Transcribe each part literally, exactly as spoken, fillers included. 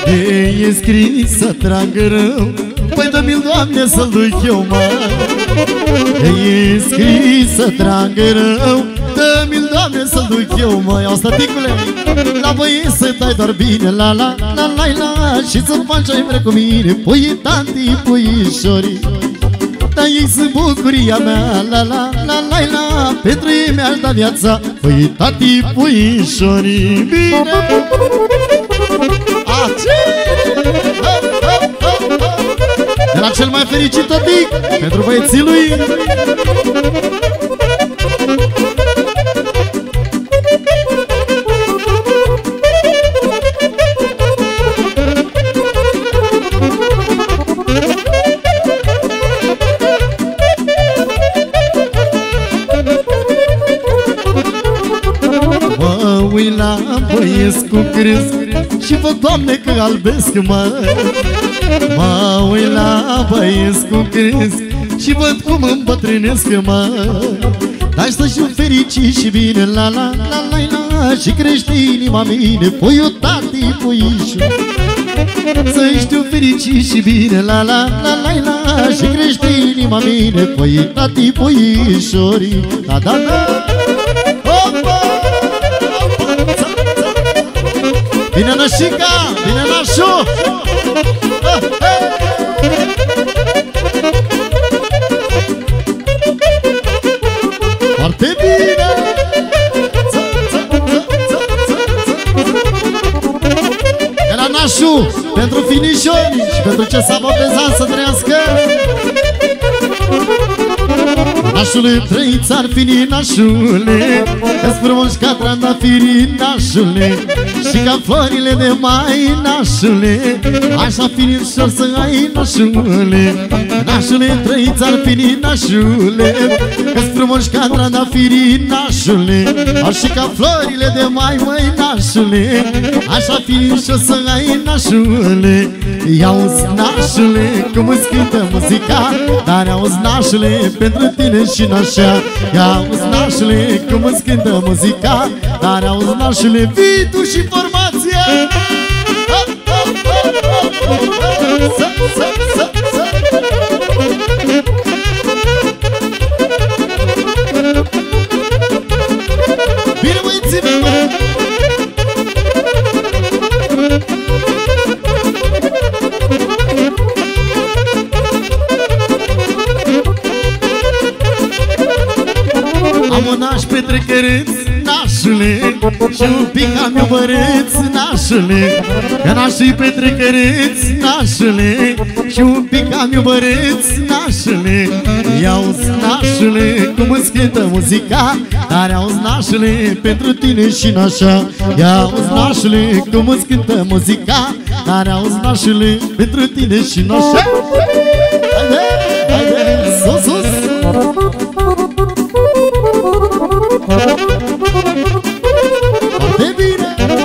E scris să tragă rău, păi dă-mi-l, Doamne, să-l duc eu, mă. E scris să tragă rău, dă-mi-l, Doamne, să-l duc eu, mă. Iau stăticule, la băieți să dai doar bine, la la la la la, și să faci ai vrea cu mine, pui tanti, puișorii. Dar ei sunt bucuria mea, la la la la la, pentru ei mi-aș da viața, pui tati, puișorii. Bine! De la cel mai fericit tătic, pentru băieții lui. Mă uit la băieți cu crâns și văd, Doamne, că albesc, mă. Mă uit la băieți cu crâns și văd cum îmbătrânesc, mă. Dar să știu fericit și bine, la la la la la, și crește inima mine, puiul tati, puișor. Să știu fericit și bine, la la la la la, și crește inima mine, puiul tati, puișorii. Da, da, da. Bine, nășica! Bine, nașu! Foarte bine! De la nașu, pentru finișori și pentru ce s-a botezat să trăiască. Nașule, trăiți ar fi, nașule, că-s frumoși ca trandafirii, nașule, și ca florile de mai, nașule, așa finișor să ai, nașule. Nașule, trăiți ar fi, nașule, că-s frumoși ca trandafirii, nașule, și ca florile de mai, măi, nașule, așa finișor să ai, nașule. Ia-uzi, nașule, cum îți cântă muzica, dar auzi, nașule, pentru tine și nașa. Ia-uzi, nașule, cum îți cântă muzica, dar auzi, nașule, vii tu și formația. Bine, băieții mei, mă! Am un naș petrecăreț, nașule, și un pic am iubăreț, nașule, că nașul-i petrecăreț, nașule, și un pic am iubăreț, nașule. Ia-uzi, nașule, cum îți cântă muzica, dar auzi, nașule, pentru tine și nașa. Ia-uzi, nașule, cum îți cântă muzica, dar auzi, nașule, pentru tine și nașa. Haide, haide, sus, sus! Foarte bine!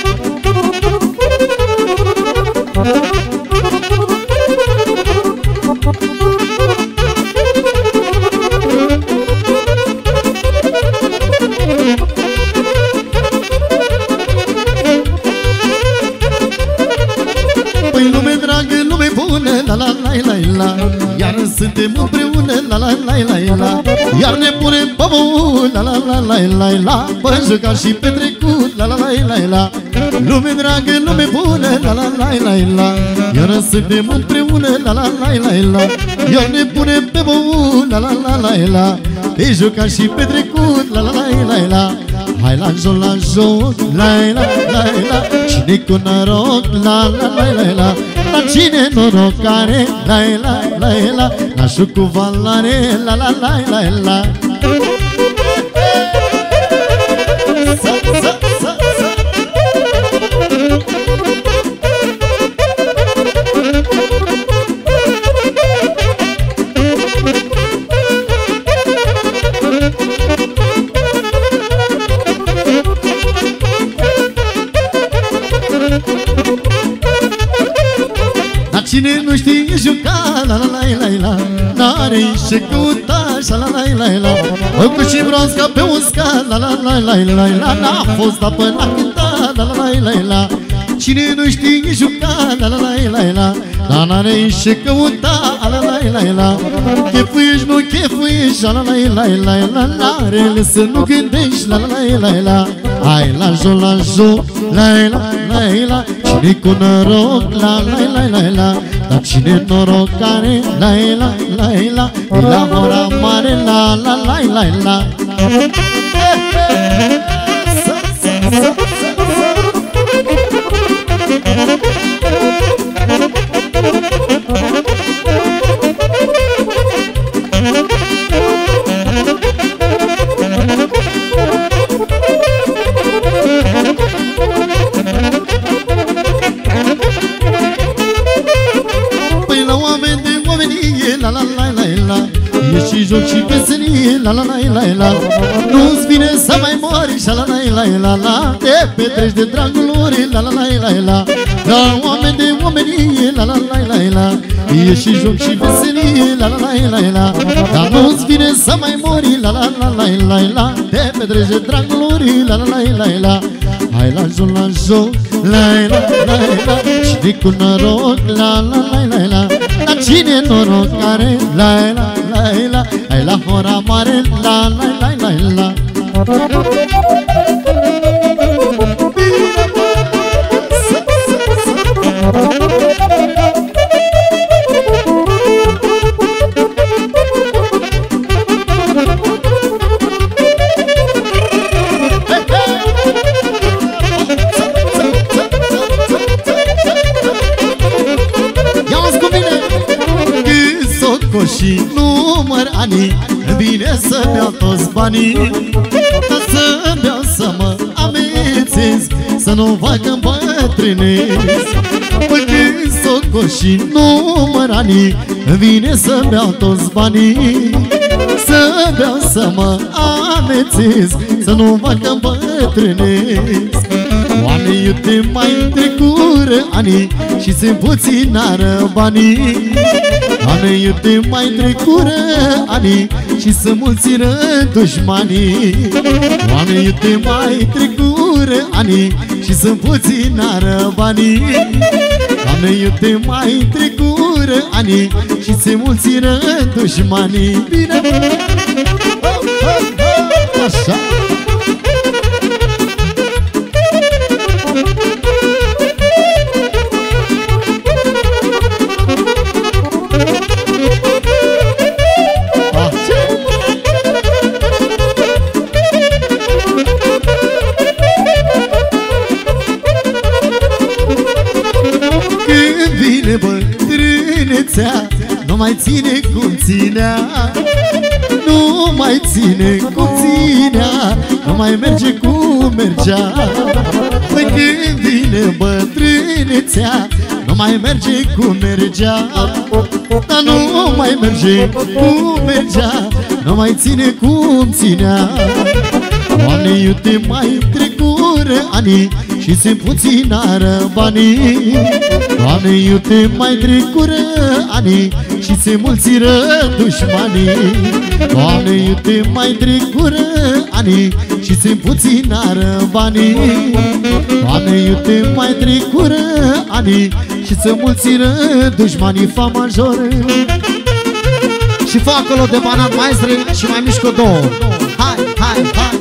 Păi lume dragă, lume bună, la la la la la, iar suntem împreună, la la la la la, iar ne punem pe bun, la la la la la la, păi jucat și petrecut, la la la la la. Lume dragă, lume bună, la la la la la, iar suntem împreună, la la la la la, iar ne punem pe bun, la la la la la, pe jucat și petrecut, la la la la la. Hai la joc, la joc, la la la la, cine cu noroc, la la la la la, la cine norocare, la la la la, nașul cu valoare, la la la la la. Cine nu știe juca, la la la la la, n-are ce căuta, așa la la la la. Făcut și bronz ca pe un scar, la la la la la la, n-a fost apă, n-a cântat, la la la la la. cine nu știe juca, la la la la la, dar n-are ce căuta, la la la la. Chefuiești, nu chefuiești, la la la la la, n-are să nu gândești, la la la la la. Hai la joc, la joc, la la la la, cine cu noroc, la la la la la, dar cine noroc are, la la la la, la ora mare, la la la la la. Păi la oameni de omenie, la la la la la, e și joc și veselie, la la la la la. Nu-ți vine să mai mori, la la la la la la, te petreci de dragul lor, la la la la la. La oameni de omenie, la la la la la, e și joc și veselie, la la la la la. Dar nu-ți vine să mai mori, la la la la la la, te petreci de dragul lor, la la la la la. Hai la joc, la joc, la la la la, cine cu noroc, la la la la la, dar cine noroc are, la la la la. Hai la hora mare, la la la la la. Și număr anii, vine să-mi iau toți banii, ca să-mi iau să mă amețez, să nu fac îmbătrânesc. Păi când s-o și număr anii, vine să-mi iau toți banii, să-mi iau să mă amețez, să nu fac îmbătrânesc. Oamenii iute mai trecură anii și se puținară banii. Oamenii iute mai trecură anii și se mulțiră dușmanii. Oamenii iute mai trecură ani și se puținară banii. Oamenii iute mai trecură ani și se mulțiră dușmanii. Bine! Așa! Nu mai ține cum ținea, nu mai ține cum ținea, nu mai merge cum mergea. Păi când vine bătrânețea, nu mai merge cum mergea, dar nu mai merge cum mergea, nu mai ține cum ținea. Oamenii iute mai trecură ani și se puținară banii. Oamenii iute mai trecură ani și se mulțiră dușmanii. Oamenii iute mai trecură ani și se puținară banii. Oamenii iute mai trecură ani și se mulțiră dușmanii. Fa major și fa acolo de banat maestre și mai mișcă două. Hai, hai, hai!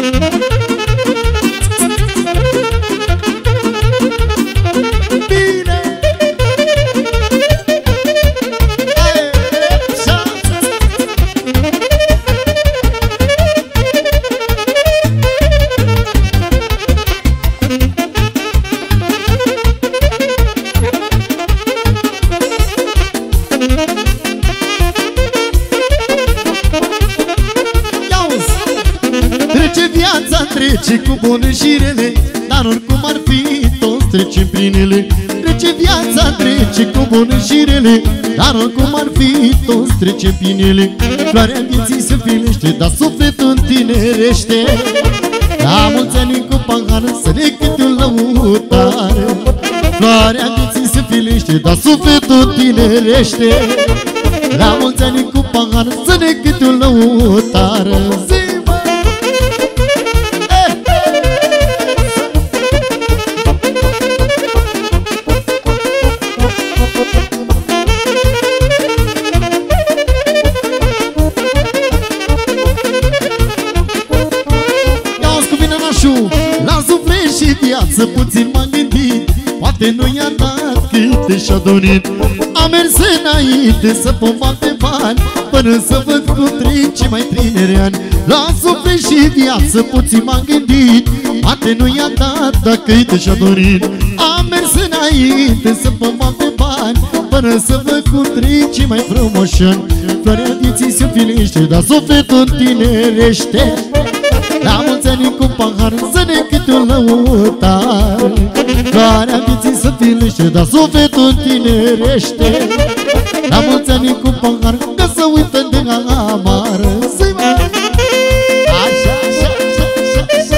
Trece cu bune și rele, dar oricum ar fi, toți trecem prin ele. Trece viața, trece cu bune și rele, dar oricum ar fi, toți trecem prin ele. Floarea vieții se filește, dar sufletul întinerește. La mulți ani cu pahară să ne câte un lăutare. Floarea vieții se filește, dar sufletul întinerește. La mulți ani cu pahară să ne câte un lăutare. La suflet și viață puțin m-am gândit, poate nu i-a dat câte și-a dorit. Am mers înainte să pun bani, bani, până să văd cum trec cei mai tineri ani. La suflet și viață puțin m-am gândit, poate nu i-a dat dacă câte și-a dorit. Am mers înainte să pun bani, bani, până să văd cum trec cei mai frumoși ani. Floarea vieții se înfiliște, dar sufletul tinerește. La mulți ani cu pahar să ne câte un lăutar. Floarea vieții se înfiliște, dar sufletul tinerește. La mulți ani cu pahar că să uită de amară. Să-i mă! Așa, așa, așa, așa, așa.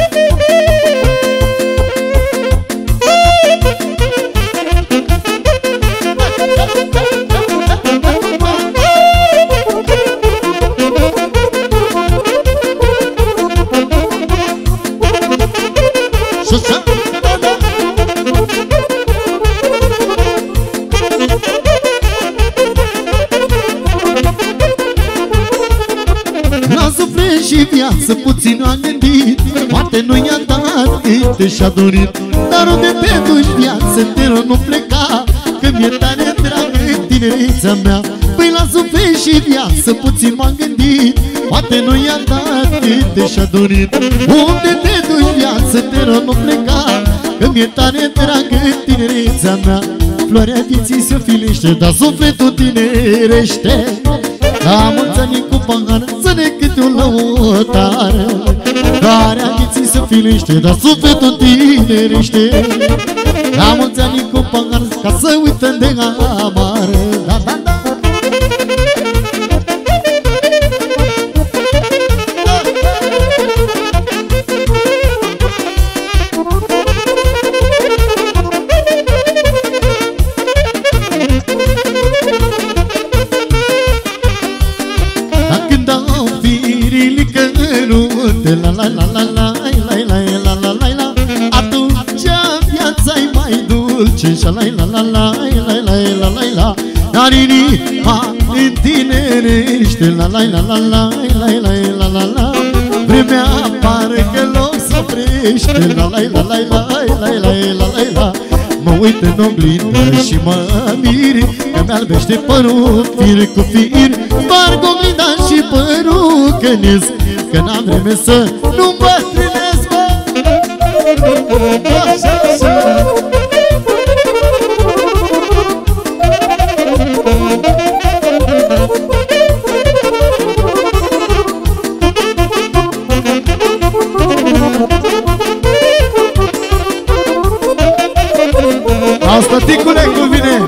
La suflet și viață puțin am gândit, poate nu i-a dat câte și-a dorit. Dar unde te duci viață, te rog nu pleca, că mi-e tare dragă tinerețea mea. Păi la suflet și viață puțin m-am gândit, poate nu i-a dat câte și-a dorit. Unde te duci viață, te rog nu pleca, că mi-e tare dragă tinerețea mea. Floarea vieții se înfiliște, dar sufletul tinerește. La mulți ani cu pahar să ne câte un lăutar. Floarea vieții se înfiliște, dar sufletul tinerește. La mulți ani cu pahar ca să uită de amară. Da, da, da. La la la la la la la la la la la. Atunci viața-i mai dulce și la la la la la la la la la. Dar inima întinerește la la la la la la la la la la. Vremea pare că loc să oprește la la la la la la la la la la. Mă uit în oglindă și mă mir că mi-albește părul fir cu fir. Sparg oglinda și părul cănesc, că n-am vreme să nu îmbătrânesc, mă. Așa, așa. Asta, ticule, cum vine?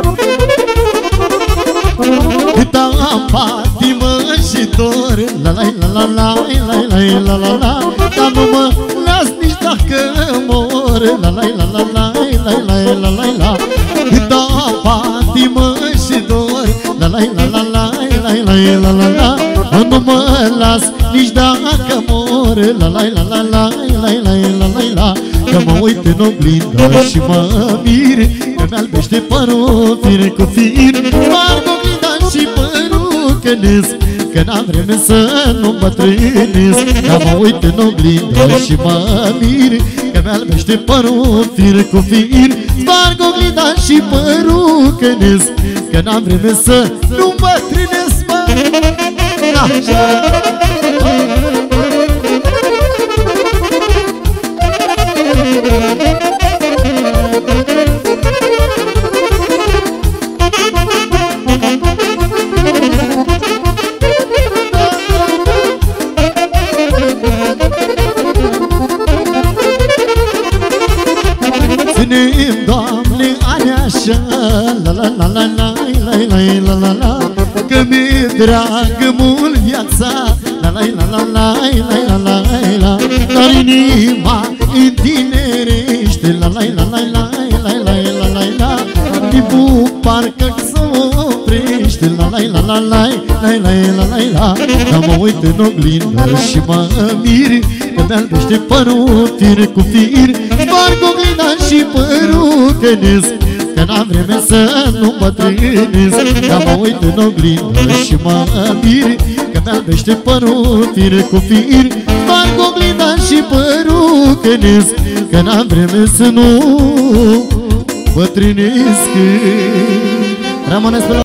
Câta patimă și dor, la la la la la la la la la. Dar nu mă las nici dacă mor, la la la la la la la la la la. Câta patimă și dor, la la la la la la la la la la. Nu mă las nici dacă mor, la la la la la la la la la la. Că mă uit în oglindă și mă mir că mi-albește părul fir cu fir. Sparg oglinda și părul cănesc, că n-am vreme să nu îmbătrânesc. Că mă uit în oglindă și mă mir că mi-albește părul fir cu fir. Sparg oglinda și părul cănesc, că n-am vreme să nu îmbătrânesc, mă. Ține-mi, Doamne, ani așa, la la la la la la la la la la. Că mi-e dragă mult viața, la la la la la la la la la. Dar inima întinerește, la la la la la la la la la la. Timpul parcă să oprește, la la la la la la la la la la. Dar mă uit în oglindă și mă mir că mi-albește părul fir cu fir. Sparg oglinda și părul cănesc, că n-am vreme să nu îmbătrânesc. Dar mă uit în oglindă și mă mir că mi-albește părul fir cu fir. Sparg oglinda și părucănesc, că n-am vreme să nu bătrânesc. Rămâneți pe la